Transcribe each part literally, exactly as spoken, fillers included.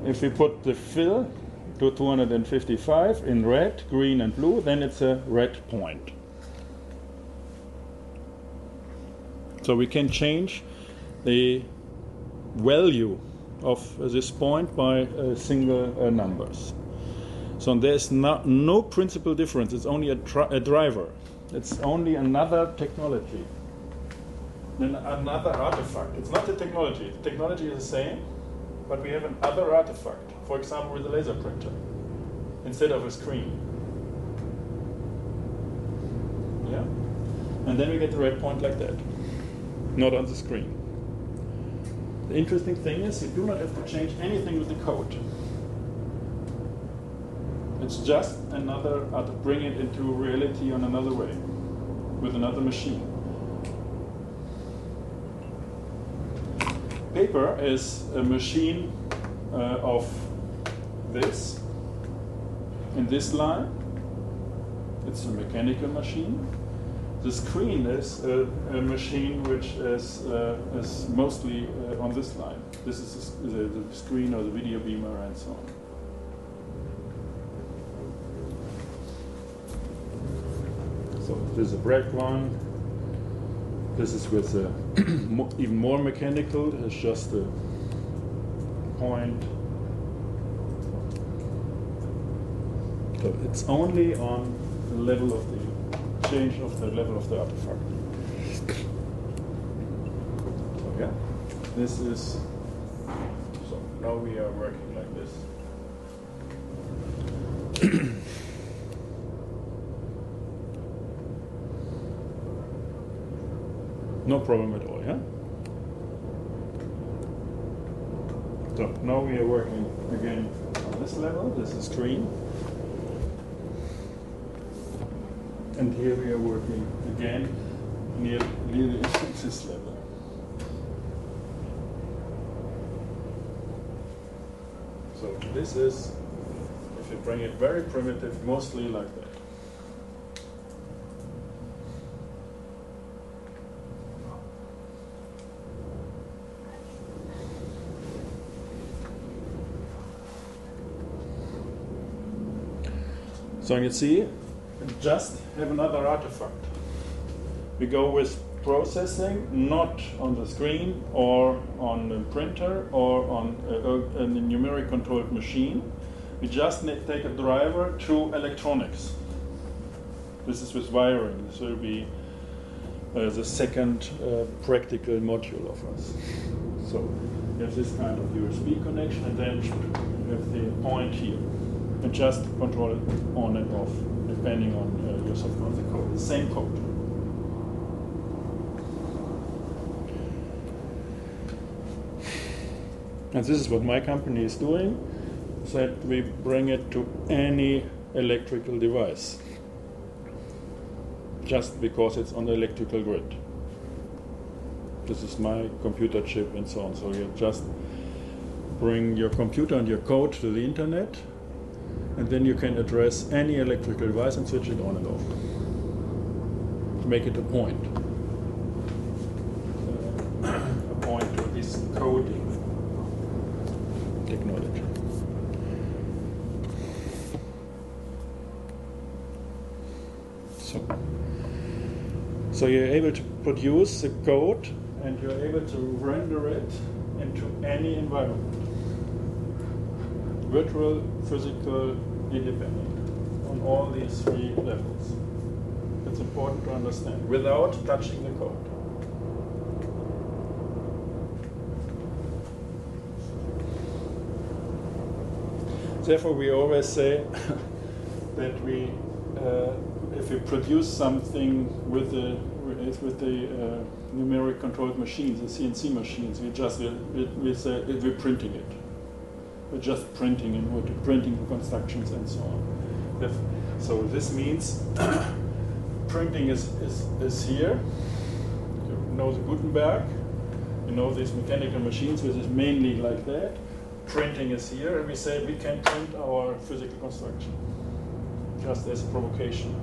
if we put the fill to two hundred fifty-five in red, green and blue, then it's a red point. So we can change the value of uh, this point by uh, single uh, numbers. So there's no, no principal difference. It's only a, a driver. It's only another technology. Then another artifact. It's not the technology. The technology is the same, but we have another artifact. For example, with a laser printer instead of a screen. Yeah? And then we get the red point like that. Not on the screen. The interesting thing is you do not have to change anything with the code. It's just another, uh, to bring it into reality on another way, with another machine. Paper is a machine uh, of this, in this line. It's a mechanical machine. The screen is a, a machine which is, uh, is mostly uh, on this line. This is the, the, the screen or the video beamer and so on. So this is a black one. This is with a even more mechanical. It's just a point. So it's only on the level of the change of the level of the artifact. So yeah, this is, so now we are working like this. No problem at all, yeah? So now we are working again on this level. This is screen. And here we are working again near, near this level. So this is, if you bring it very primitive, mostly like that. So you see, just have another artifact. We go with processing, not on the screen or on the printer or on a, a, a numeric controlled machine. We just take a driver to electronics. This is with wiring. This will be uh, the second uh, practical module of us. So you have this kind of U S B connection, and then you have the point here. And just control it on and off, depending on uh, your software, the code. The same code. And this is what my company is doing, so that we bring it to any electrical device, just because it's on the electrical grid. This is my computer chip and so on. So you just bring your computer and your code to the internet, and then you can address any electrical device and switch it on and off. Make it a point. Uh, a point to this coding technology. So, so you're able to produce the code and you're able to render it into any environment. Virtual, physical, independent, on all these three levels. It's important to understand, without touching the code. Therefore, we always say that we, uh, if we produce something with the with the uh, numeric controlled machines, the C N C machines, we just we, we say we're printing it. We're just printing and we're printing constructions and so on. If, so this means printing is, is, is here. You know the Gutenberg. You know these mechanical machines, which is mainly like that. Printing is here, and we say we can print our physical construction. Just as a provocation.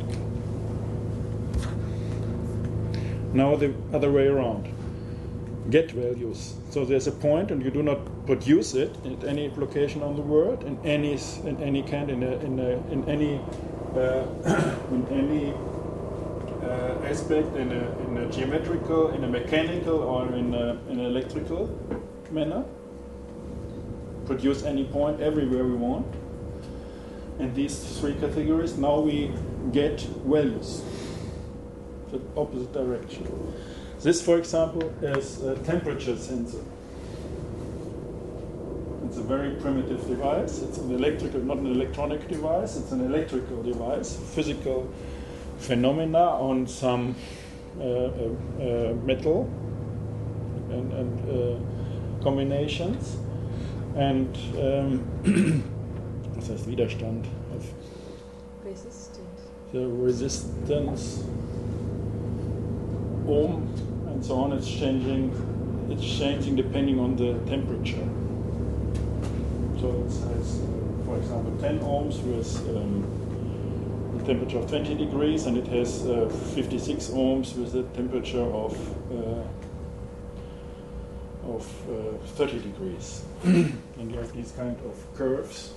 Now the other way around. get values. So there's a point, and you do not produce it at any location on the world, in any in any kind, in a, in a, in any uh, in any uh, aspect, in a in a geometrical, in a mechanical, or in a, in an electrical manner. Produce any point everywhere we want. In these three categories, now we get values, the opposite direction. This, for example, is a temperature sensor. It's a very primitive device. It's an electrical, not an electronic device. It's an electrical device, physical phenomena on some uh, uh, uh, metal and, and uh, combinations. And um, was heißt Widerstand? Resistance. The resistance, ohm, and so on. It's changing. It's changing depending on the temperature. So it has, uh, for example, ten ohms with um, a temperature of twenty degrees, and it has uh, fifty-six ohms with a temperature of uh, of uh, thirty degrees. And you have these kind of curves.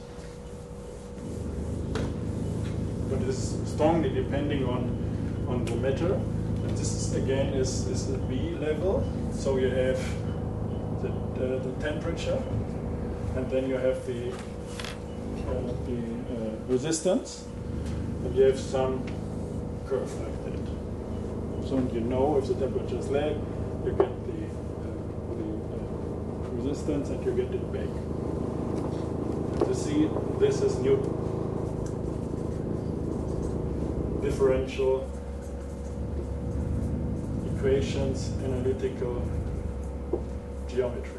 But it's strongly depending on on the matter. And this is, again is, is the B level. So you have the, the, the temperature, and then you have the uh, the uh, resistance, and you have some curve like that. So you know if the temperature is low, you get the, uh, the uh, resistance, and you get it back. And you see, this is Newton. Differential equations, analytical geometry.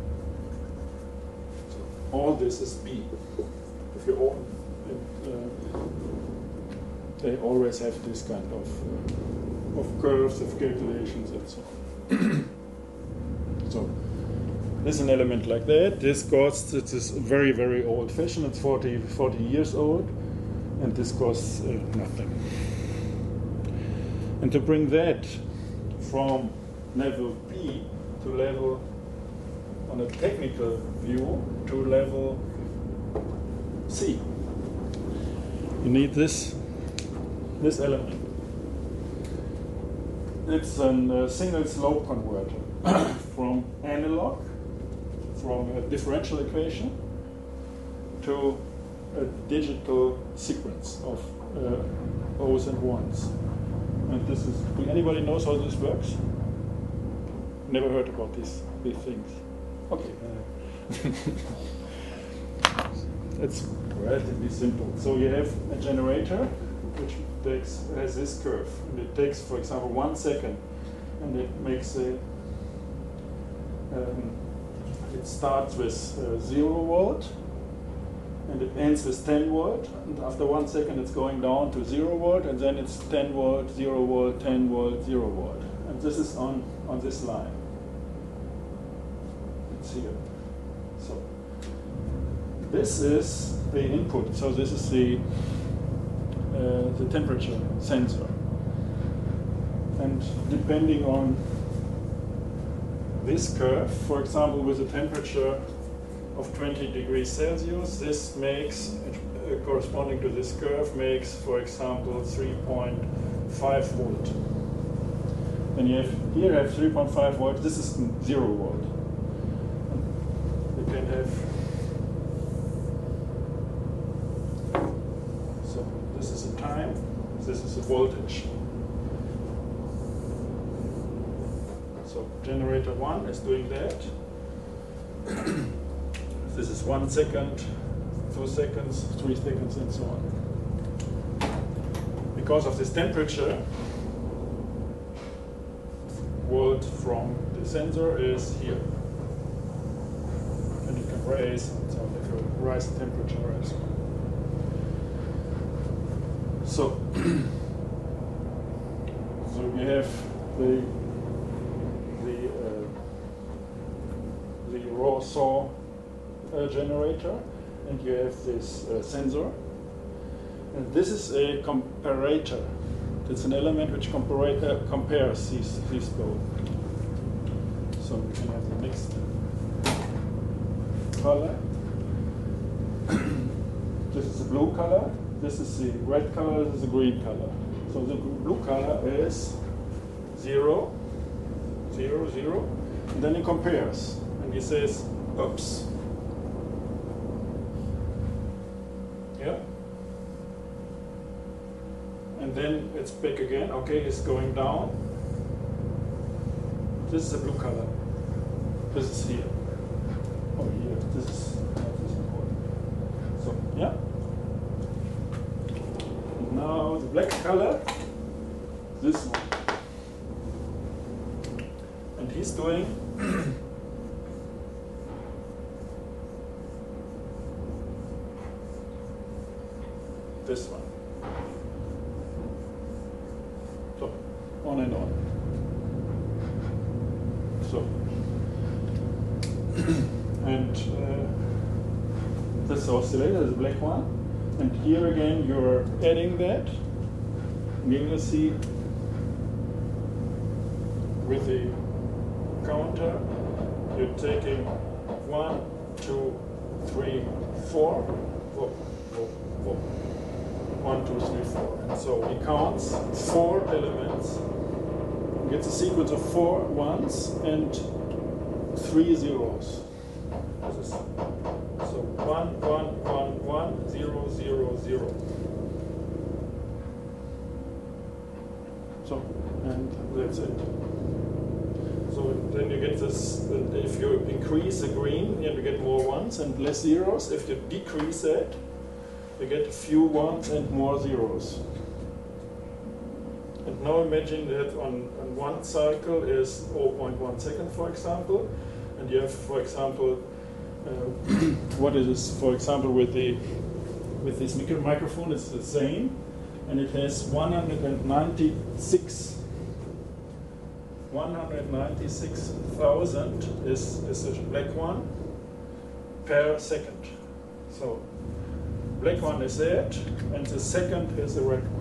So all this is B. If you all, uh, they always have this kind of uh, of curves, of calculations, and so on. So this is an element like that. This costs. It is very very old-fashioned. It's forty, forty years old. And this costs uh, nothing. And to bring that from level B to level, on a technical view, to level C, you need this, this element. It's a uh, single slope converter from analog, from a differential equation, to a digital sequence of uh, O's and ones. And this is, anybody knows how this works? Never heard about these, these things. Okay. It's relatively simple. So you have a generator which takes, has this curve. And it takes, for example, one second, and it makes a, um, it starts with uh, zero volt, and it ends with ten volt, and after one second it's going down to zero volt, and then it's ten volt, zero volt, ten volt, zero volt. And this is on, on this line. It's here. So this is the input. So this is the, uh, the temperature sensor. And depending on this curve, for example, with a temperature of twenty degrees Celsius, this makes, uh, corresponding to this curve, makes, for example, three point five volt. And you have, here you have three point five volt, this is zero volt. You can have, so this is a time, this is a voltage. So generator one is doing that. This is one second, two seconds, three seconds, and so on. Because of this temperature, volt from the sensor is here. And you can raise, and so if you rise the temperature and so on. So, so we have the the uh, the raw saw Uh, generator, and you have this uh, sensor, and this is a comparator. It's an element which compara uh, compares these these both. So we can have the next color. This is the blue color, this is the red color, this is the green color. So the blue color is zero, zero, zero, and then he compares, and he says, oops. Yeah? And then it's back again, okay, it's going down. This is the blue color. This is here. Oh, here, this is not this important. So, yeah? Now the black color, this one. And he's doing this one. So, on and on. So, and uh, this oscillator is the black one. And here again, you're adding that. And you will see with the counter, you're taking one, two, three, four, four, four, four. One, two, three, four. And so he counts four elements, gets a sequence of four ones and three zeros. This is so one, one, one, one, zero, zero, zero. So, and that's it. So then you get this, if you increase the green, you get more ones and less zeros. If you decrease that, you get a few ones and more zeros. And now imagine that on, on one cycle is zero point one second, for example, and you have, for example, uh, what it is, for example, with the with this micro microphone, it's the same, and it has one hundred ninety-six thousand is is the black one per second. So black one is that, and the second is the red one.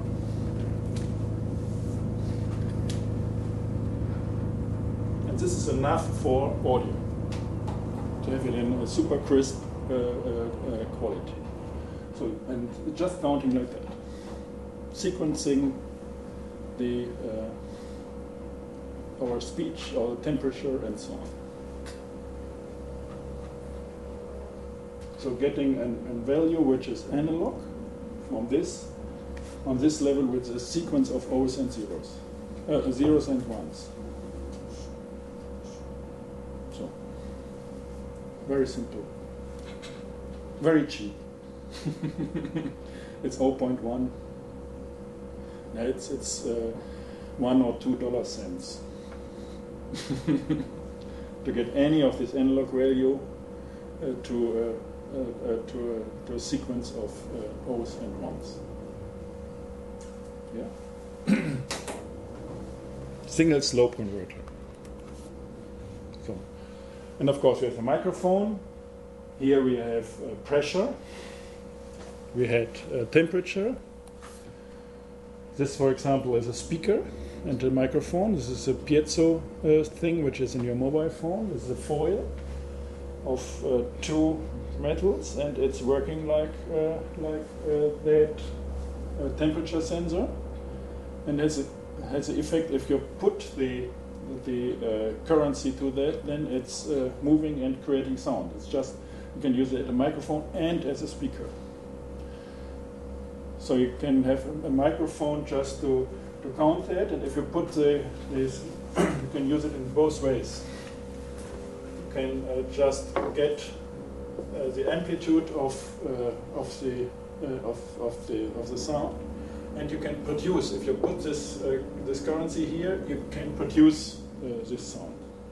And this is enough for audio, to have it in a super crisp uh, uh, uh, quality. So, and just counting like that. Sequencing the uh, our speech, our temperature, and so on. So getting an, a value which is analog from this, on this level with a sequence of O's and zeros, uh, zeros and ones. So, very simple, very cheap. It's zero point one. Yeah, it's it's uh, one or two dollar cents to get any of this analog value uh, to. Uh, Uh, uh, to, a, to a sequence of uh, O's and ones. Yeah. Single slope converter. So, and of course we have the microphone. Here we have uh, pressure. We had uh, temperature. This, for example, is a speaker and a microphone. This is a piezo uh, thing which is in your mobile phone. This is a foil of uh, two metals, and it's working like uh, like uh, that uh, temperature sensor, and has a has an effect. If you put the the uh, currency to that, then it's uh, moving and creating sound. It's just you can use it as a microphone and as a speaker. So you can have a, a microphone just to to count that, and if you put the this, you can use it in both ways. You can uh, just get Uh, the amplitude of uh, of the uh, of of the of the sound, and you can produce. If you put this uh, this currency here, you can produce uh, this sound.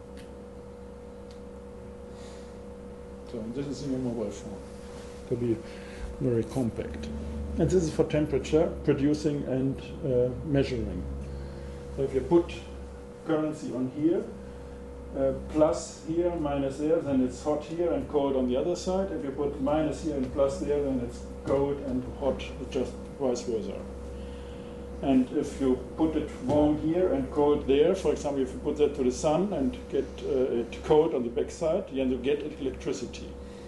So this is in your mobile phone. To be very compact, and this is for temperature, producing and uh, measuring. So if you put currency on here. Uh, plus here, minus there, then it's hot here and cold on the other side. If you put minus here and plus there, then it's cold and hot, just vice versa. And if you put it warm here and cold there, for example, if you put that to the sun and get uh, it cold on the backside, then you get electricity.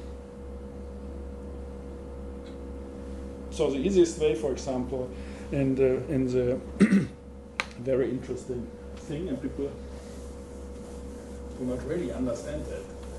So the easiest way, for example, in the in the very interesting thing, and people do not really understand that,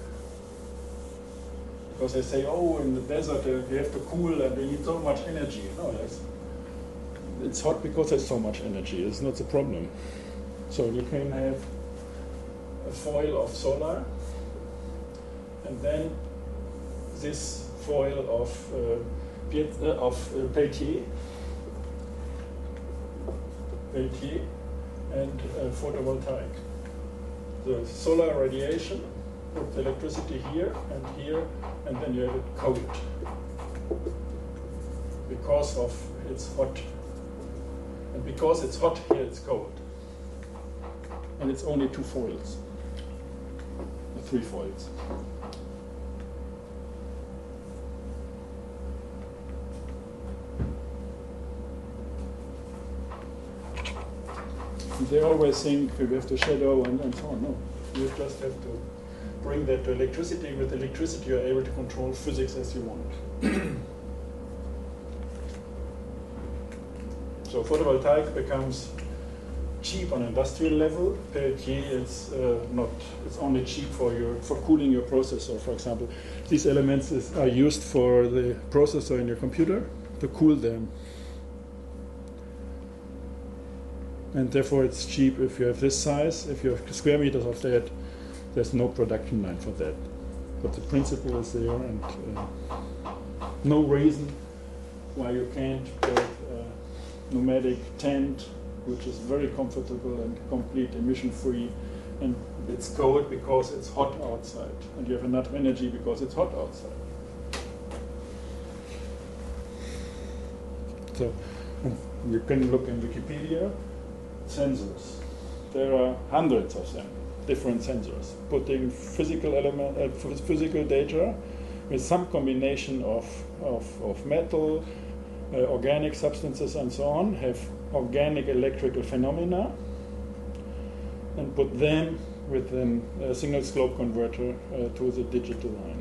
because they say, "Oh, in the desert uh, you have to cool and they need so much energy." No, yes. It's hot because there's so much energy. It's not the problem. So you can have a foil of solar, and then this foil of uh, Piet- uh, of uh, Peltier, Peltier, and uh, photovoltaic. The solar radiation, put the electricity here and here, and then you have it cold because of it's hot. And because it's hot here, it's cold. And it's only two foils, or three foils. And they always think we have to shadow and, and so on. No, you just have to bring that to electricity. With electricity, you're able to control physics as you want. So photovoltaic becomes cheap on industrial level. Peltier is uh, not. It's only cheap for your for cooling your processor. For example, these elements is, are used for the processor in your computer to cool them, and therefore it's cheap if you have this size. If you have square meters of that, there's no production line for that. But the principle is there, and uh, no reason why you can't build pneumatic tent, which is very comfortable and complete emission-free, and it's cold because it's hot outside, and you have enough energy because it's hot outside. So you can look in Wikipedia, sensors. There are hundreds of them, different sensors, putting physical element, uh, physical data with some combination of, of, of metal, Uh, organic substances and so on, have organic electrical phenomena, and put them with a single slope converter uh, to the digital line.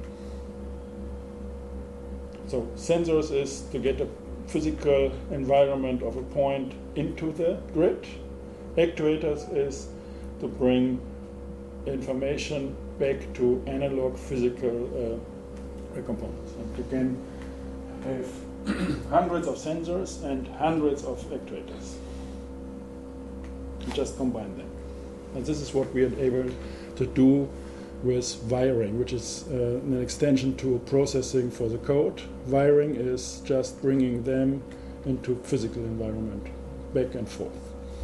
So sensors is to get a physical environment of a point into the grid. Actuators is to bring information back to analog physical uh, components. And you can have hundreds of sensors and hundreds of actuators. You just combine them. And this is what we are able to do with wiring, which is uh, an extension to processing for the code. Wiring is just bringing them into physical environment, back and forth.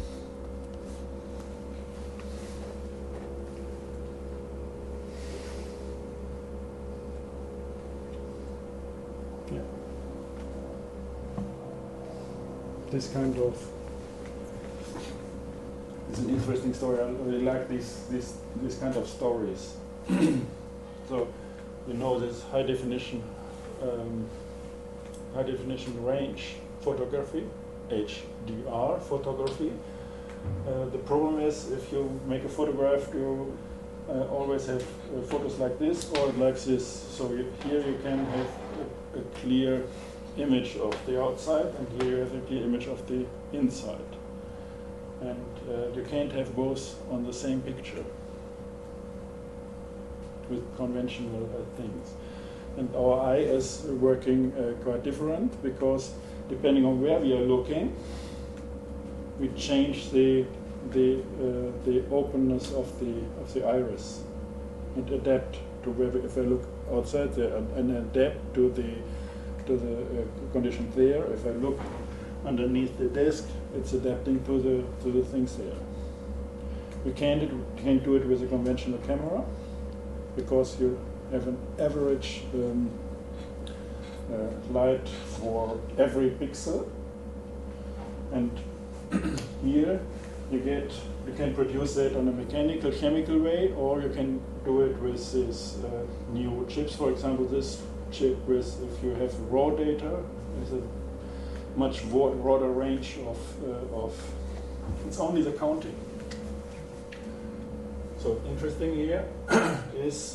This kind of it's an interesting story. I really like these these these kind of stories. So, you know, this high definition um, high definition range photography, H D R photography. Uh, the problem is if you make a photograph, you uh, always have uh, photos like this or like this. So you, here you can have a, a clear image of the outside, and here you have a clear image of the inside. And uh, you can't have both on the same picture with conventional uh, things. And our eye is working uh, quite different, because depending on where we are looking, we change the the uh, the openness of the of the iris and adapt to where we, if I look outside there and, and adapt to the to the uh, condition there. If I look underneath the desk, it's adapting to the to the things there. We can't can't do it with a conventional camera, because you have an average um, uh, light for every pixel, and here you get you can produce that on a mechanical chemical way, or you can do it with these uh, new chips. For example, this chip with, if you have raw data, is a much broader range of, uh, of, it's only the counting. So interesting here is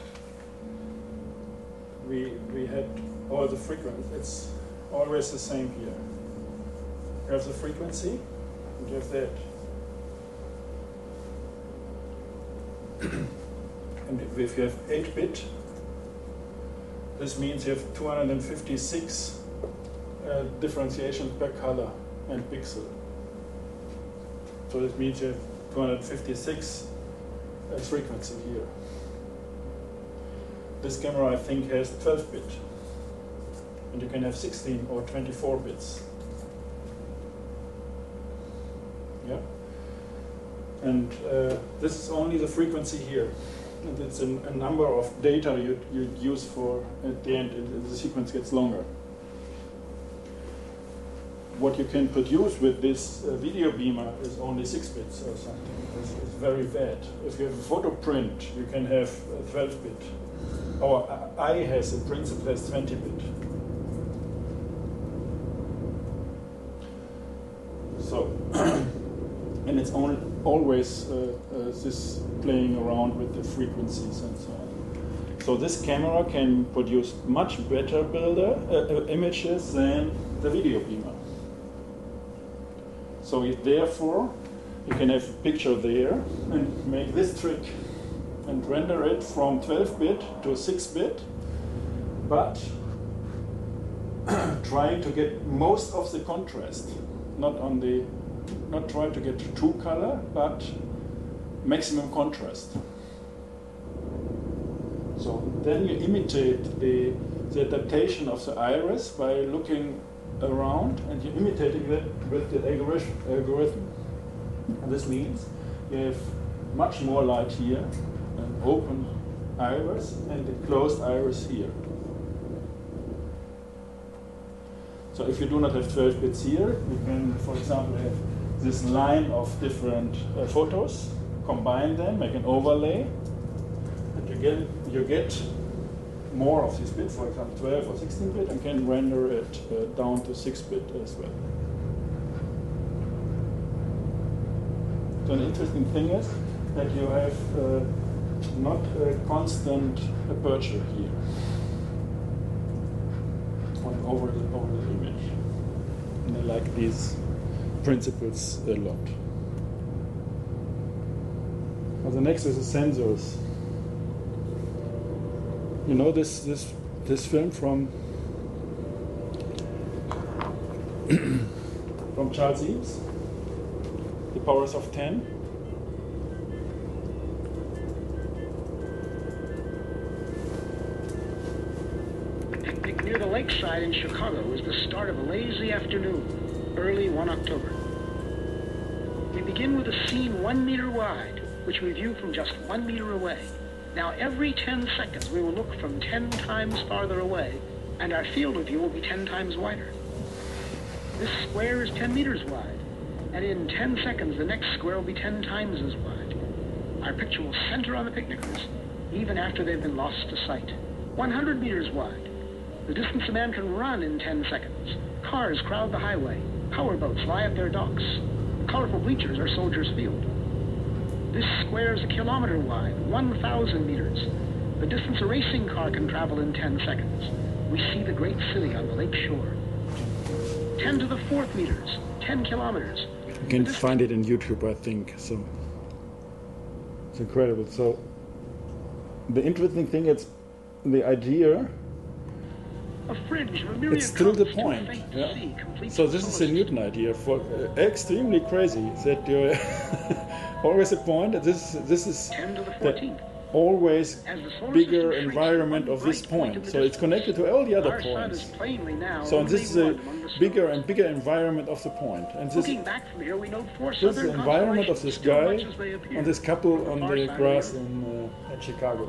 we, we had all the frequencies. It's always the same here. You have the frequency, and you have that. And if you have eight bit, this means you have two hundred fifty-six uh, differentiations per color and pixel. So this means you have two hundred fifty-six uh, frequency here. This camera, I think, has twelve bit. And you can have sixteen or twenty-four bits. Yeah. And uh, this is only the frequency here. And it's a, a number of data you you use for at the end. It, the sequence gets longer. What you can produce with this uh, video beamer is only six bits or something. It's, it's very bad. If you have a photo print, you can have uh, twelve bit. Our eye has, in principle, has twenty bit. So, and it's only, always uh, uh, this playing around with the frequencies and so on. So this camera can produce much better builder uh, uh, images than the video beamer. So it, therefore, you can have a picture there and make this trick and render it from twelve bit to six bit, but trying to get most of the contrast, not on the, not trying to get true color, but maximum contrast. So then you imitate the, the adaptation of the iris by looking around, and you're imitating that with the algorithm. And this means you have much more light here, an open iris, and a closed iris here. So if you do not have twelve bits here, you can, for example, have this line of different uh, photos, combine them, make an overlay, and you get, you get more of these bits, for example, twelve or sixteen bit, and can render it uh, down to six bit as well. So an interesting thing is that you have uh, not a constant aperture here on over the, over the image. And I like these principles a lot. Well, the next is the sensors. You know this this this film from from Charles Eames, The Powers of Ten. Picnic near the lakeside in Chicago was the start of a lazy afternoon, early one October. We begin with a scene one meter wide, which we view from just one meter away. Now, every ten seconds, we will look from ten times farther away, and our field of view will be ten times wider. This square is ten meters wide, and in ten seconds, the next square will be ten times as wide. Our picture will center on the picnickers, even after they've been lost to sight. one hundred meters wide, the distance a man can run in ten seconds. Cars crowd the highway. Power boats lie at their docks. Colorful bleachers are Soldiers Field. This square is a kilometer wide, one thousand meters. The distance a racing car can travel in ten seconds. We see the great city on the lake shore. ten to the fourth meters, ten kilometers. You can find it in YouTube, I think. So it's incredible. So the interesting thing is the idea. A fringe of a myriad it's still the colors point. to faint Yeah? sea, complete So this is the Newton idea for uh, extremely crazy that you always a point. That this this is ten to the the fourteenth. always As the solar bigger system shrinks environment to one of this bright point point. in So the it's connected to all the other Our sun points. is plainly now So only this is a one among the bigger stars. and bigger environment of the point. And this, Looking back from here, we note four this is southern the environment of constellations, this still guy much as they appear. and this couple On the on far the side of grass the in, uh, in Chicago.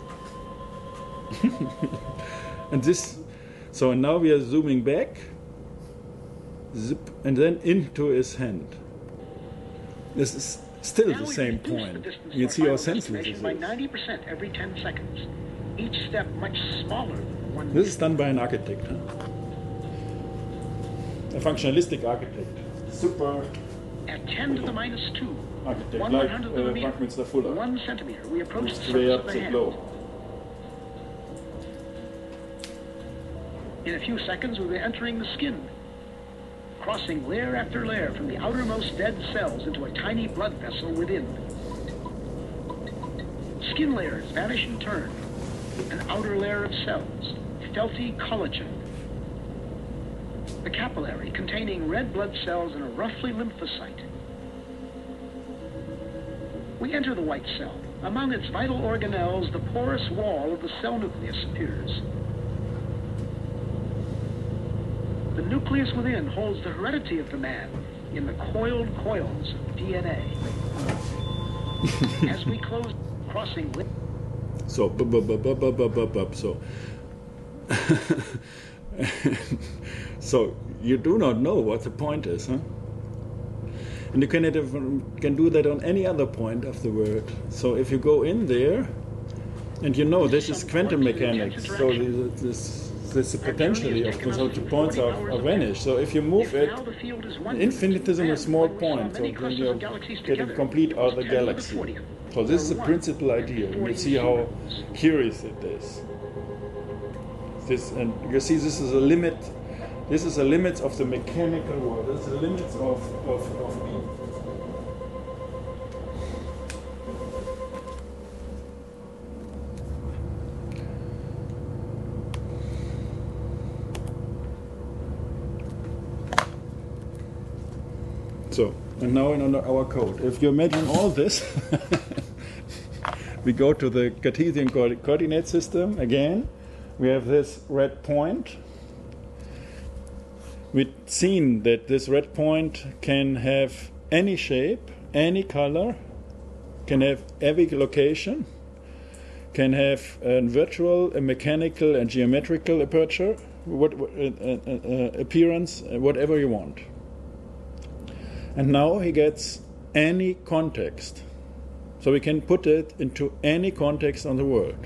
And this, so now we are zooming back, zip, and then into his hand. This is still Now the we same reduce point. the distance You to can see our how final senseless destination this by is. ninety percent every ten seconds. Each step much smaller than one This is done by an architect. Huh? a functionalistic architect, super At ten to the minus two, architect, one like one hundredth uh, of a meter, Buckminster Fuller. one centimeter, we approach the Moves way surface up of the the hand. globe. In a few seconds, we'll be entering the skin, crossing layer after layer from the outermost dead cells into a tiny blood vessel within. Skin layers vanish in turn. An outer layer of cells, felty collagen. The capillary containing red blood cells and a roughly lymphocyte. We enter the white cell. Among its vital organelles, the porous wall of the cell nucleus appears. The nucleus within holds the heredity of the man in the coiled coils of D N A. As we close, crossing... So, bu- bu- bu- bu- bu- bu- bu- bu- so, so you do not know what the point is, huh? And you can, can do that on any other point of the world. So if you go in there, and you know this is quantum mechanics, so this, this, this potentially of so the points are, are vanished. So if you move it infinitesimal small point, so then you get a complete other galaxy. So this is a principal idea. You see how curious it is. This, and you see this is a limit. This is a limit of the mechanical world. This is the limits of, of, of being. So, and now in our code, if you imagine all this, we go to the Cartesian co coordinate system again. We have this red point. We've seen that this red point can have any shape, any color, can have every location, can have a virtual, a mechanical, and geometrical aperture, what, uh, uh, uh, appearance, uh, whatever you want. And now he gets any context. So we can put it into any context on the world.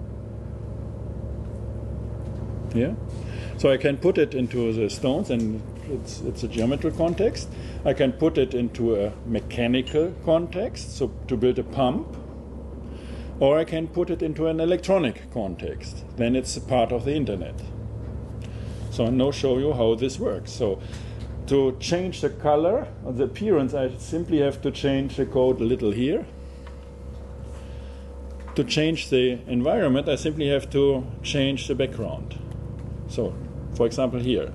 Yeah? So I can put it into the stones, and it's, it's a geometric context. I can put it into a mechanical context, so to build a pump. Or I can put it into an electronic context. Then it's a part of the internet. So I'll now show you how this works. So to change the color or the appearance, I simply have to change the code a little here. To change the environment, I simply have to change the background. So, for example, here.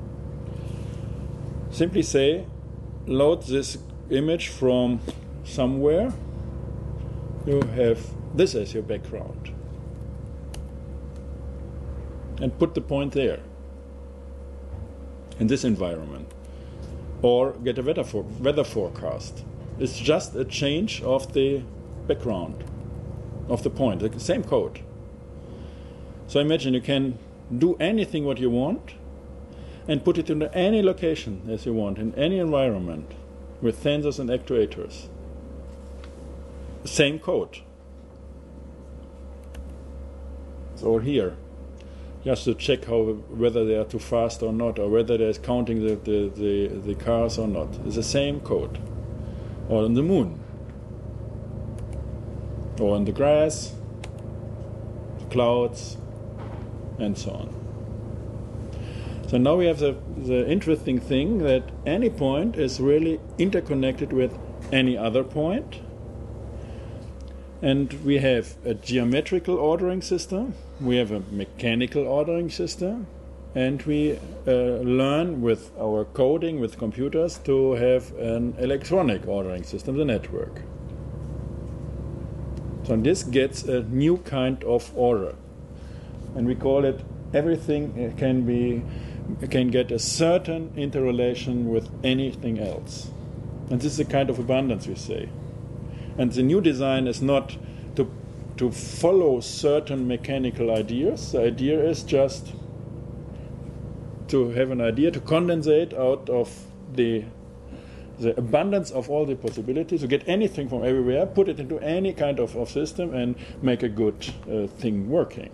Simply say, load this image from somewhere. You have this as your background. And put the point there, in this environment. Or get a weather, for, weather forecast. It's just a change of the background, of the point, the same code. So imagine you can do anything what you want and put it into any location as you want, in any environment, with sensors and actuators. Same code. So here, just to check how whether they are too fast or not, or whether there's counting the, the, the, the cars or not. It's the same code. Or on the moon. Or on the grass, the clouds, and so on. So now we have the, the interesting thing that any point is really interconnected with any other point. And we have a geometrical ordering system, we have a mechanical ordering system, and we uh, learn with our coding with computers to have an electronic ordering system, the network. So this gets a new kind of order. And we call it everything can be can get a certain interrelation with anything else. And this is a kind of abundance, we say. And the new design is not to to follow certain mechanical ideas. The idea is just to have an idea, to condensate out of the the abundance of all the possibilities, to get anything from everywhere, put it into any kind of, of system, and make a good uh, thing working.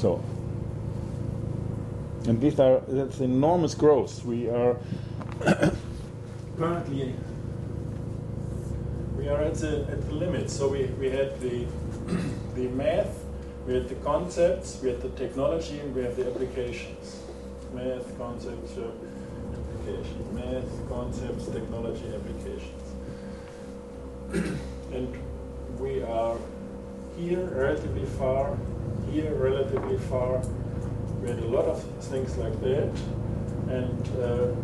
So, and these are that's enormous growth. We are currently we are at the at the limit. So we, we had the the math, we had the concepts, we had the technology, and we have the applications. Math, concepts, applications. Math, concepts, technology, applications. And we are here relatively far, here relatively far. We had a lot of things like that. And uh,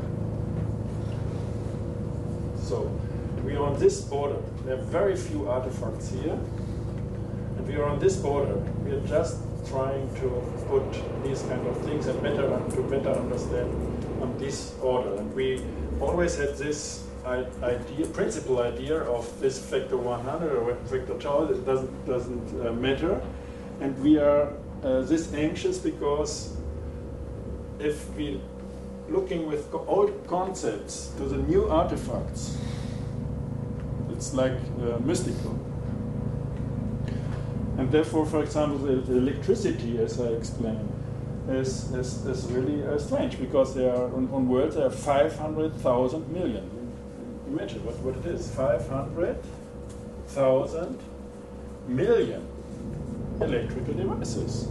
so we are on this border. There are very few artifacts here. And we are on this border. We are just trying to put these kind of things and better to better understand on this order. And we always had this idea, principal idea of this factor one hundred or factor tau. It doesn't doesn't uh, matter. And we are uh, this anxious because if we looking with old concepts to the new artifacts, it's like uh, mystical. And therefore, for example, the, the electricity, as I explained, is, is, is really uh, strange because there are on, on worlds there are five hundred thousand million. Imagine what, what it is, five hundred thousand million electrical devices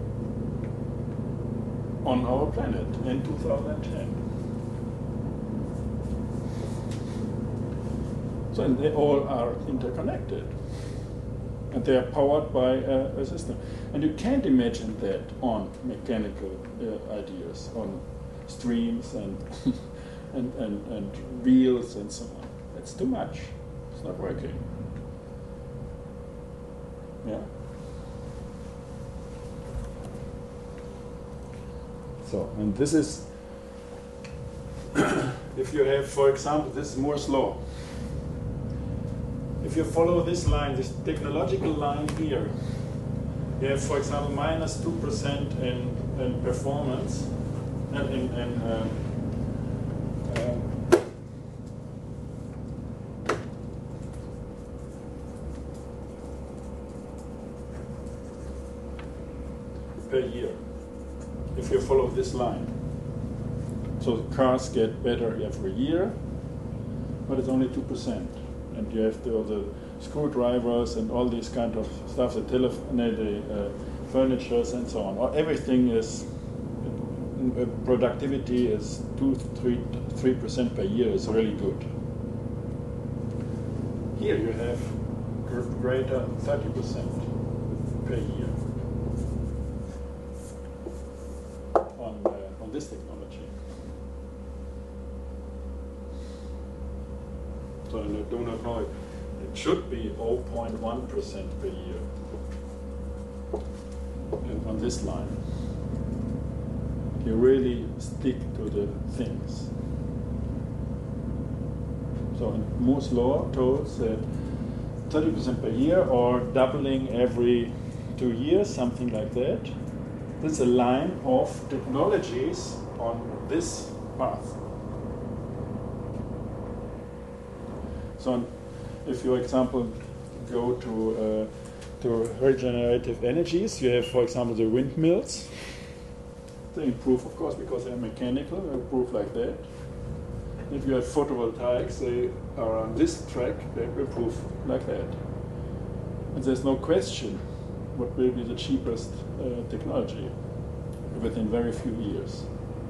on our planet in two thousand ten. So and they all are interconnected. And they are powered by uh, a system. And you can't imagine that on mechanical uh, ideas, on streams and, and, and, and wheels and so on. It's too much. It's not working. Yeah? So, and this is, if you have, for example, this is Moore's law. If you follow this line, this technological line here, you have, for example, minus two percent in, in performance, and in, in uh, uh, per year, if you follow this line. So the cars get better every year, but it's only two percent. And you have the, all the screwdrivers and all these kind of stuff, the telephone, the uh, furnitures and so on. Or everything is, uh, productivity is two, three, three percent per year is really good. Here you have greater thirty percent per year on uh, on this technology. So I do not know, it, it should be zero point one percent per year and on this line. You really stick to the things. So Moore's law told that thirty percent per year or doubling every two years, something like that. This is a line of technologies on this path. So if you, for example, go to uh, to regenerative energies, you have, for example, the windmills. They improve, of course, because they're mechanical, they improve like that. If you have photovoltaics, they are on this track, they improve like that. And there's no question what will be the cheapest uh, technology within very few years.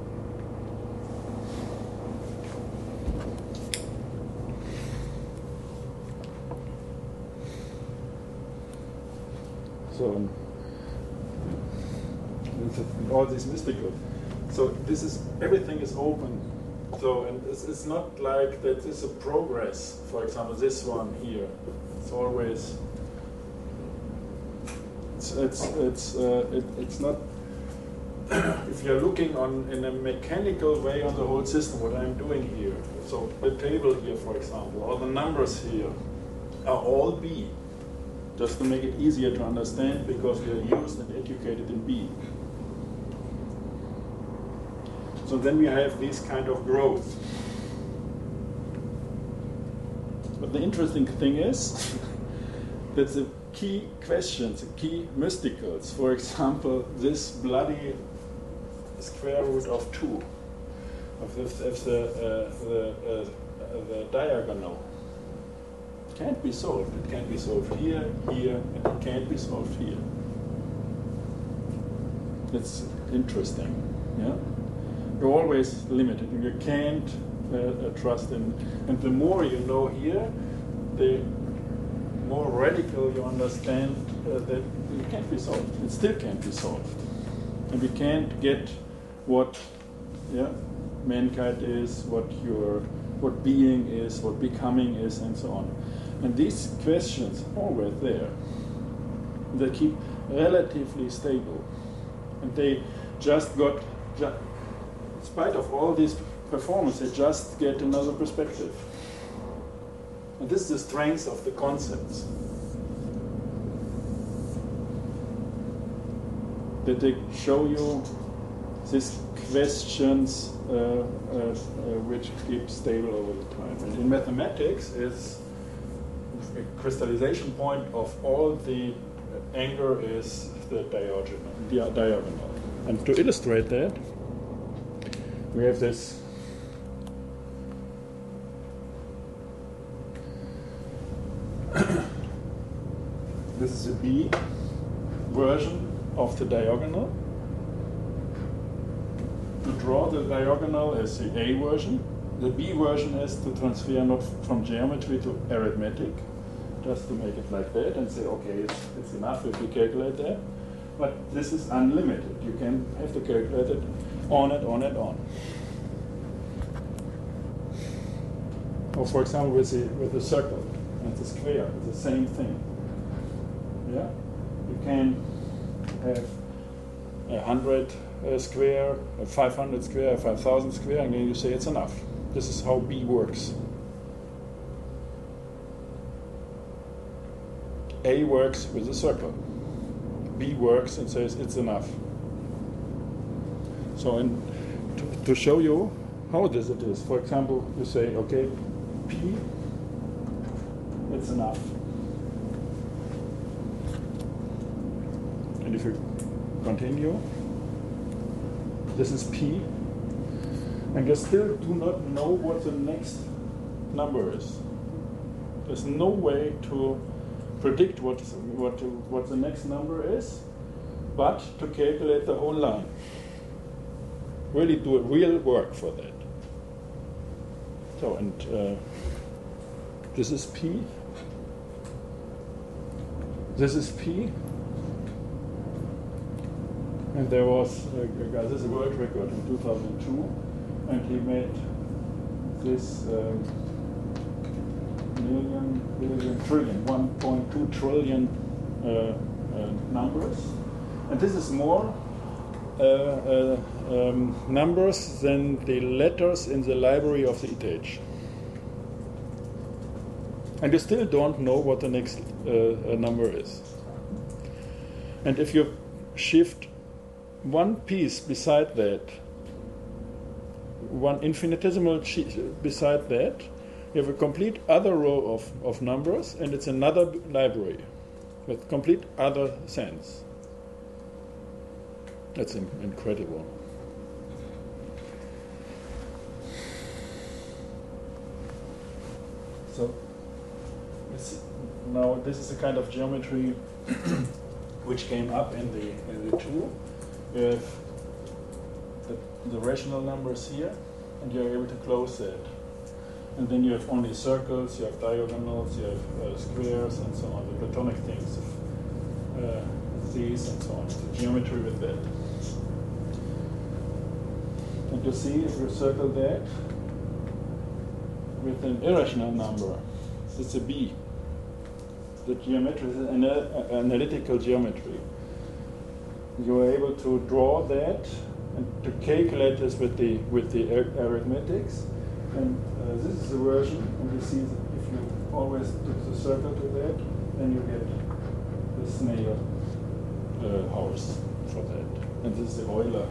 So, all these mystical. So this is, everything is open. So, and it's, it's not like that this is a progress. For example, this one here, it's always, it's, it's, it's, uh, it, it's not, if you're looking on in a mechanical way on the whole system, what I'm doing here, so the table here, for example, or the numbers here, are all B. Just to make it easier to understand, because we are used and educated in B. So then we have this kind of growth. But the interesting thing is that the key questions, key mysticals. For example, this bloody square root of two of the, of the, uh, the, uh, the diagonal can't be solved. It can't be solved here, here, and it can't be solved here. It's interesting. Yeah, you're always limited. You can't uh, uh, trust in. And the more you know here, the more radical you understand uh, that it can't be solved. It still can't be solved, and we can't get what, yeah, mankind is, what your, what being is, what becoming is, and so on. And these questions always there. They keep relatively stable, and they just got, ju in spite of all this performance, they just get another perspective. And this is the strength of the concepts. That they show you these questions uh, uh, uh, which keep stable over the time. And in mathematics, it's a crystallization point of all the anger is the diagonal. The diagonal. And to illustrate that, we have this this is a B version of the diagonal. To draw the diagonal as the A version. The B version is to transfer not from geometry to arithmetic, just to make it like that and say, okay, it's, it's enough if you calculate that. But this is unlimited. You can have to calculate it on and on and on. Or for example, with the, with the circle and the square, it's the same thing. Yeah? You can have a hundred uh, square, a five hundred square, a five thousand square, and then you say it's enough. This is how B works. A works with a circle. B works and says it's enough. So in, to, to show you how this it is, for example, you say, okay, P, it's enough. And if you continue, this is P, and you still do not know what the next number is. There's no way to predict what, what, what the next number is, but to calculate the whole line. Really do real work for that. So, and uh, this is P. This is P. And there was a, a guy, this is a world record in two thousand two, and he made this um, million, billion, trillion, one point two trillion uh, uh, numbers. And this is more uh, uh, um, numbers than the letters in the library of the E T H. And you still don't know what the next uh, number is. And if you shift one piece beside that, one infinitesimal beside that, you have a complete other row of, of numbers, and it's another library with complete other sense. That's in, incredible. So it's, now this is a kind of geometry which came up in the in the tool. You have the, the rational numbers here, and you're able to close that. And then you have only circles, you have diagonals, you have uh, squares, and so on, the Platonic things, uh, these and so on. So geometry with that. And you see, if you circle that with an irrational number, it's a B. The geometry is an uh, analytical geometry. You are able to draw that and to calculate this with the with the arithmetics. And uh, this is the version, and you see that if you always put the circle to that, then you get the snail uh, house for that. And this is the Euler.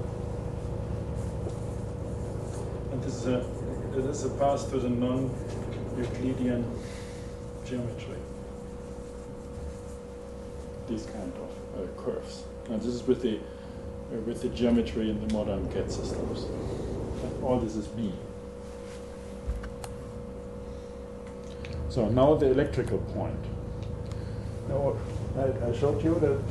And this is a this is a path to the non-Euclidean geometry. these kind of uh, curves. And this is with the uh, with the geometry in the modern C A D systems. And all this is B. So now the electrical point. Now I, I showed you that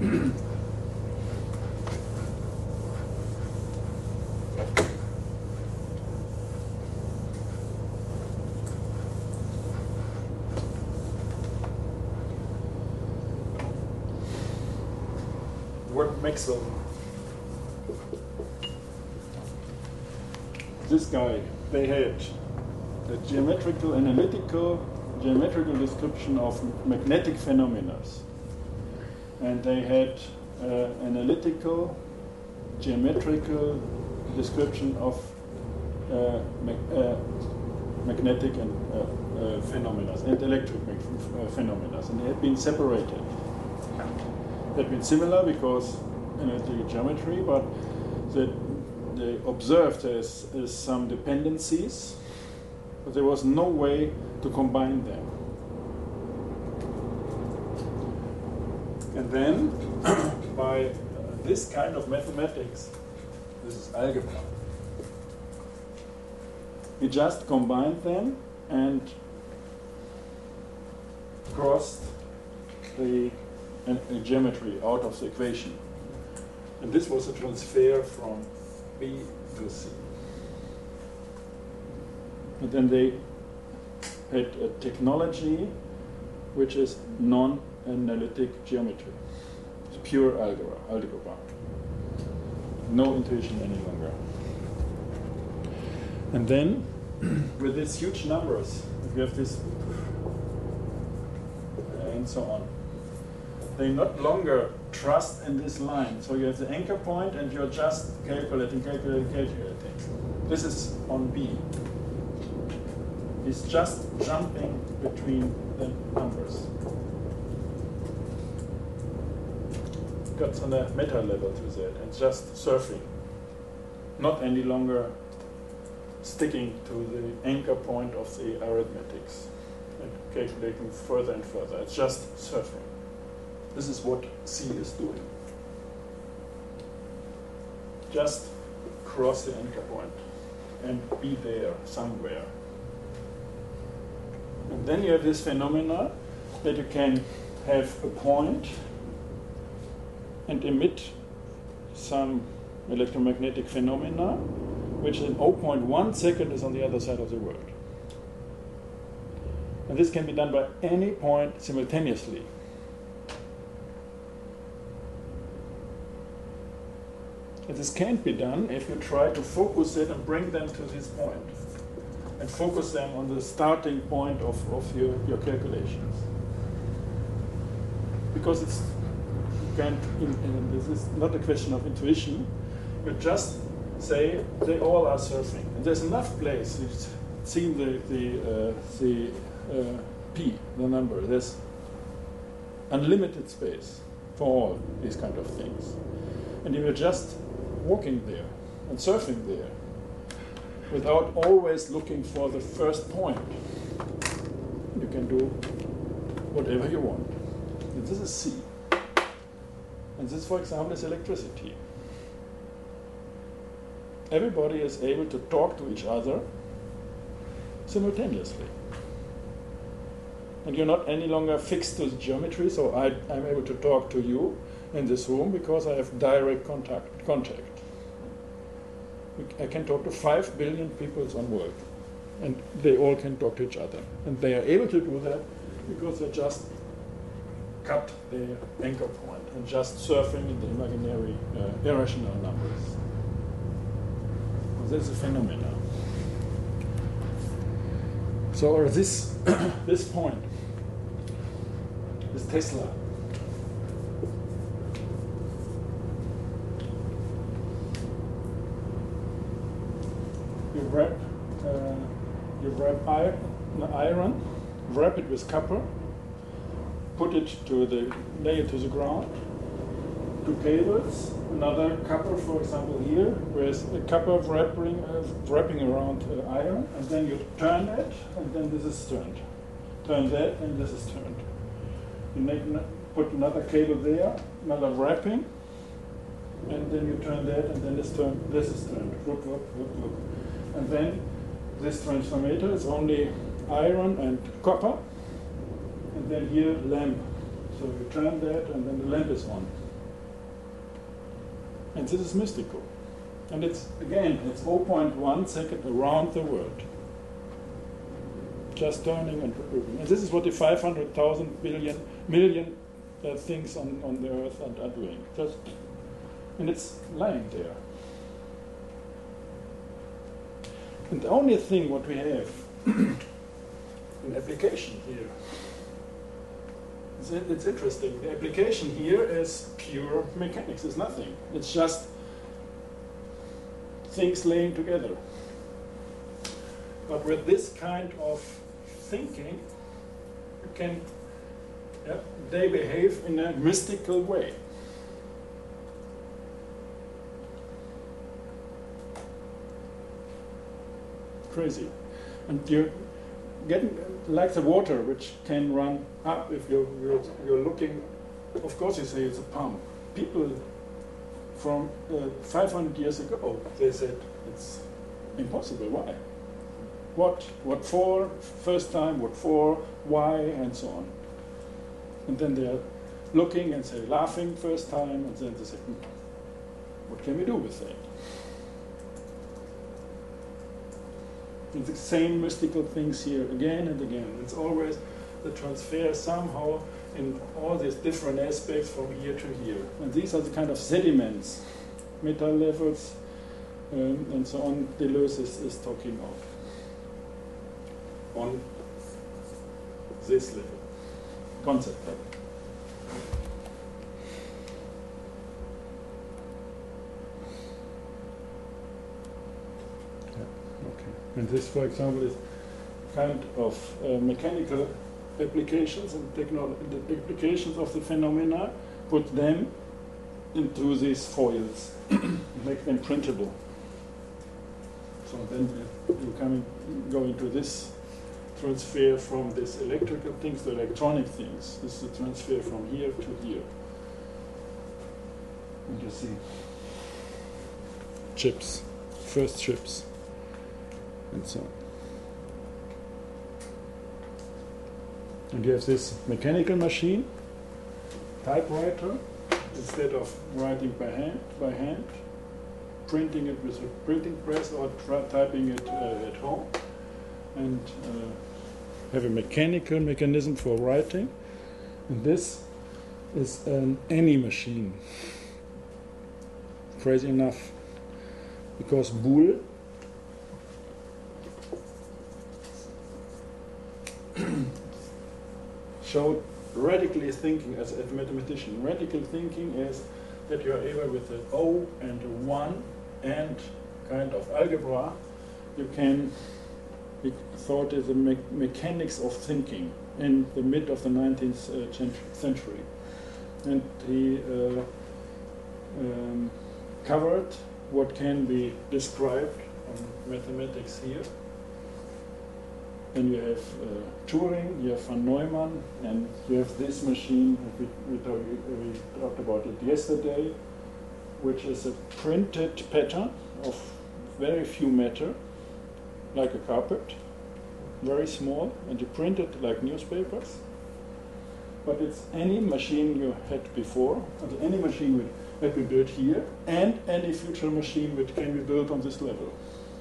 what Maxwell, this guy, they had the geometrical, analytical, geometrical description of magnetic phenomena. And they had uh, analytical, geometrical description of uh, mag uh, magnetic and uh, uh, phenomena and electric uh, phenomena, and they had been separated. They had been similar because analytical geometry, but the, they observed there's, there's some dependencies, but there was no way to combine them. And then, by uh, this kind of mathematics, this is algebra, we just combined them and crossed the uh, geometry out of the equation. And this was a transfer from B to C. And then they had a technology which is non-analytic geometry. It's pure algebra, algebra. No intuition any longer. And then, with these huge numbers, we have this, and so on, they not longer trust in this line. So you have the anchor point and you're just calculating, calculating, calculating. This is on B. He's just jumping between the numbers. Got on a meta level to that and just surfing. Not any longer sticking to the anchor point of the arithmetics and calculating further and further. It's just surfing. This is what C is doing. Just cross the anchor point and be there somewhere. And then you have this phenomena that you can have a point and emit some electromagnetic phenomena, which in zero point one second is on the other side of the world. And this can be done by any point simultaneously. And this can't be done if you try to focus it and bring them to this point and focus them on the starting point of, of your, your calculations. Because it's, you can't, in, in, this is not a question of intuition, you just say they all are surfing. And there's enough place, you've seen the, the, uh, the uh, P, the number, there's unlimited space for all these kind of things. And if you're just walking there and surfing there without always looking for the first point, you can do whatever you want. And this is C. And this, for example, is electricity. Everybody is able to talk to each other simultaneously. And you're not any longer fixed to the geometry, so I, I'm able to talk to you in this room because I have direct contact. contact. I can talk to five billion people on world, and they all can talk to each other. And they are able to do that because they just cut their anchor point and just surfing in the imaginary uh, irrational numbers. This is a phenomenon. So this, this point, this Tesla, you wrap, uh, you wrap iron, iron, wrap it with copper, put it to the, lay it to the ground, two cables, another copper, for example, here, with a copper wrapping, uh, wrapping around uh, iron, and then you turn it, and then this is turned. Turn that, and this is turned. You make put another cable there, another wrapping, and then you turn that, and then this turn, this is turned, whoop, whoop, whoop, whoop. And then this transformator is only iron and copper, and then here lamp. So you turn that, and then the lamp is on. And this is mystical. And it's, again, it's zero point one second around the world. Just turning and moving. And this is what the five hundred thousand billion, million uh, things on, on the Earth are, are doing. Just, and it's lying there. And the only thing what we have in application here, it's, it's interesting. The application here is pure mechanics. It's nothing. It's just things laying together. But with this kind of thinking, you can, yeah, they behave in a mystical way. Crazy. And you're getting like the water, which can run up if you're, you're, you're looking. Of course, you say it's a pump. People from uh, five hundred years ago, they said it's impossible. Why? What? What for? First time, what for? Why? And so on. And then they're looking and say, laughing first time, and then they say, hmm, what can we do with that? And the same mystical things here again and again. It's always the transfer somehow in all these different aspects from here to here. And these are the kind of sediments, metal levels, um, and so on, Deleuze is, is talking of. On this level, concept level. And this, for example, is kind of uh, mechanical applications and technolo the applications of the phenomena, put them into these foils, make them printable. So then you come go into this transfer from this electrical things to electronic things. This is the transfer from here to here. And you see chips, first chips. And so on. And you have this mechanical machine, typewriter, instead of writing by hand, by hand, printing it with a printing press or typing it uh, at home, and uh, have a mechanical mechanism for writing. And this is an any machine. Crazy enough, because Boole showed radically thinking as a mathematician. Radical thinking is that you are able with an O and a one and kind of algebra, you can be thought as a me mechanics of thinking in the mid of the nineteenth uh, century. And he uh, um, covered what can be described on mathematics here. And you have uh, Turing, you have von Neumann, and you have this machine, we, we, talk, we talked about it yesterday, which is a printed pattern of very few matter, like a carpet, very small, and you print it like newspapers. But it's any machine you had before, and any machine that we built here, and any future machine which can be built on this level.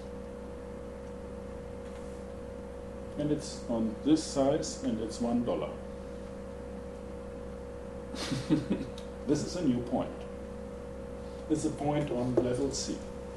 And it's on this size, and it's one dollar. This is a new point. This is a point on level C.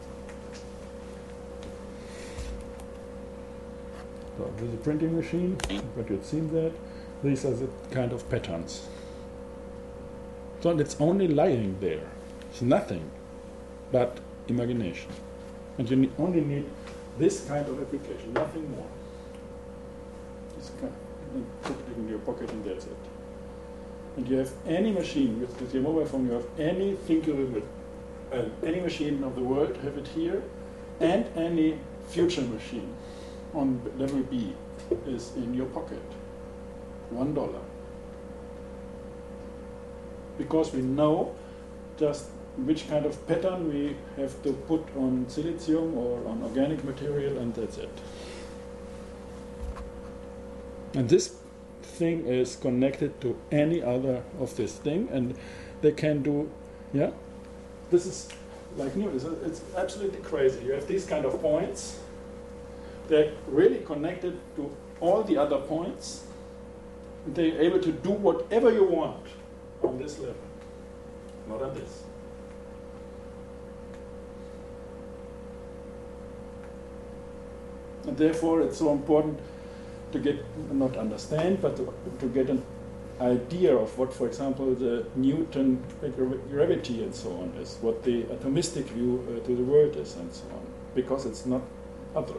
So this is a printing machine, but you've seen that. These are the kind of patterns. So it's only lying there. It's nothing but imagination. And you need, only need this kind of application, nothing more. And put it in your pocket, and that's it. And you have any machine with, with your mobile phone, you have anything you will, uh, any machine of the world, have it here, and any future machine on level B is in your pocket. One dollar. because we know just which kind of pattern we have to put on silicium or on organic material, and that's it. And this thing is connected to any other of this thing, and they can do, yeah? This is like new, it's, it's absolutely crazy. You have these kind of points, they're really connected to all the other points, and they're able to do whatever you want on this level, not on this. And therefore it's so important to get, not understand, but to, to get an idea of what, for example, the Newton gravity and so on is, what the atomistic view uh, to the world is and so on, because it's not other.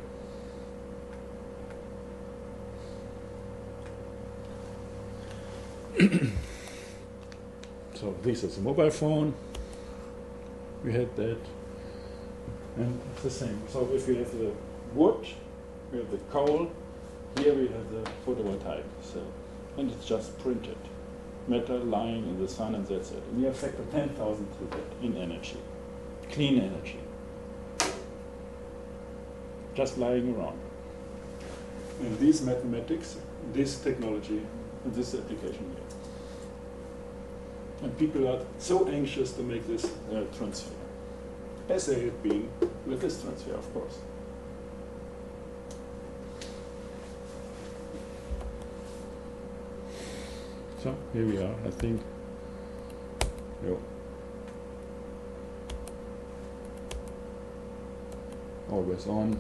So this is a mobile phone, we had that, and it's the same. So if we have the wood, we have the coal, here we have the photovoltaic cell, and it's just printed. Metal lying in the sun, and that's it. And we have factor ten thousand to that in energy, clean energy, just lying around. And these mathematics, this technology, and this application here. And people are so anxious to make this uh, transfer, as they have been with this transfer, of course. So here we are, I think. Yo. Always on.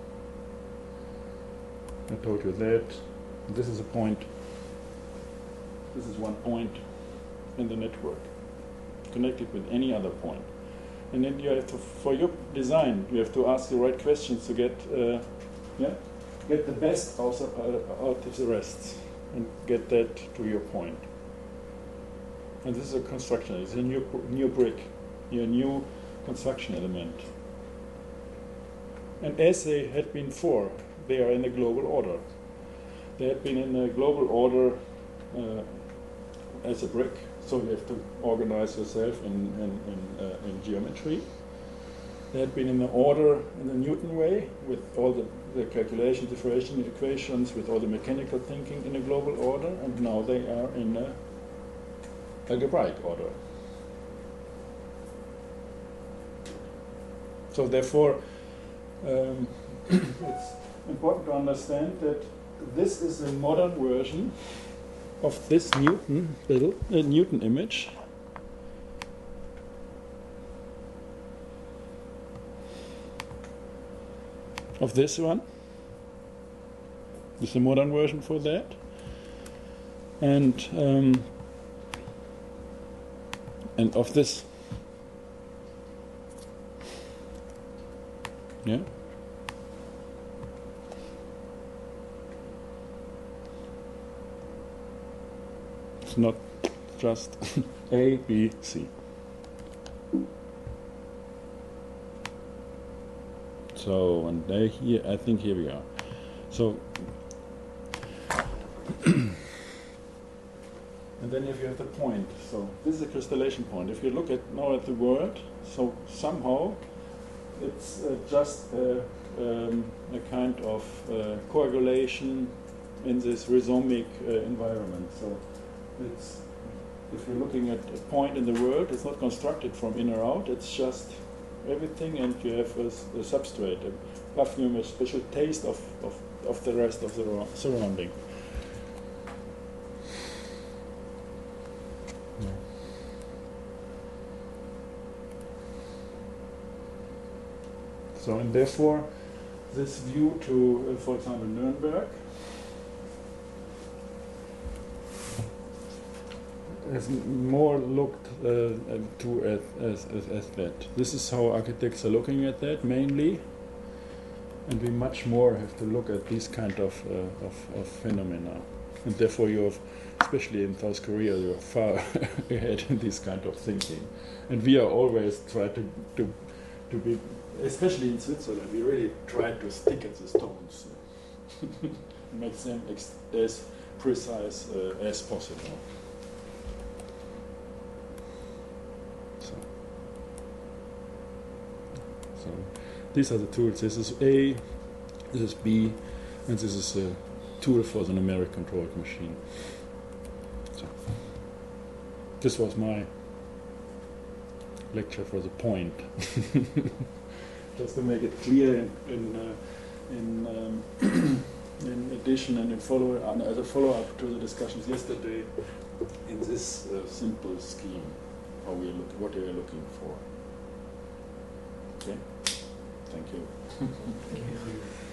I told you that. This is a point. This is one point in the network, connected with any other point. And then you have to, for your design, you have to ask the right questions to get, uh, yeah, get the best out of, uh, out of the rest, and get that to your point. And this is a construction. It's a new new brick, a new construction element. And as they had been before, they are in a global order. They had been in a global order uh, as a brick. So you have to organize yourself in, in, in, uh, in geometry. They had been in the order in the Newton way, with all the, the calculation, differential equations, with all the mechanical thinking in a global order, and now they are in a algebraic order. So therefore, um, it's important to understand that this is a modern version of this Newton little uh, Newton image, of this one. This is a modern version for that, and um, and of this. Yeah. It's not just A, B, C. So, and they here, I think here we are. So, and then if you have the point, so this is a crystallization point. If you look at now at the world, so somehow it's uh, just uh, um, a kind of uh, coagulation in this rhizomic uh, environment. So it's, if you're looking at a point in the world, it's not constructed from in or out, it's just everything, and you have a, a substrate, a perfume, a special taste of, of, of the rest of the surrounding. Yeah. So, and therefore, this view to, uh, for example, Nuremberg, has more looked uh, to as, as, as, as that. This is how architects are looking at that mainly, and we much more have to look at these kind of, uh, of, of phenomena. And therefore you have, especially in South Korea, you are far ahead in this kind of thinking. And we are always try to, to, to be, especially in Switzerland, we really try to stick at the stones, make them ex as precise uh, as possible. So these are the tools. This is A, this is B, and this is a tool for the numeric controlled machine. So this was my lecture for the point. Just to make it clear in in, uh, in, um, in addition and in follow uh, as a follow-up to the discussions yesterday, in this uh, simple scheme, how we look, what we are looking for. Okay, thank you. Thank you.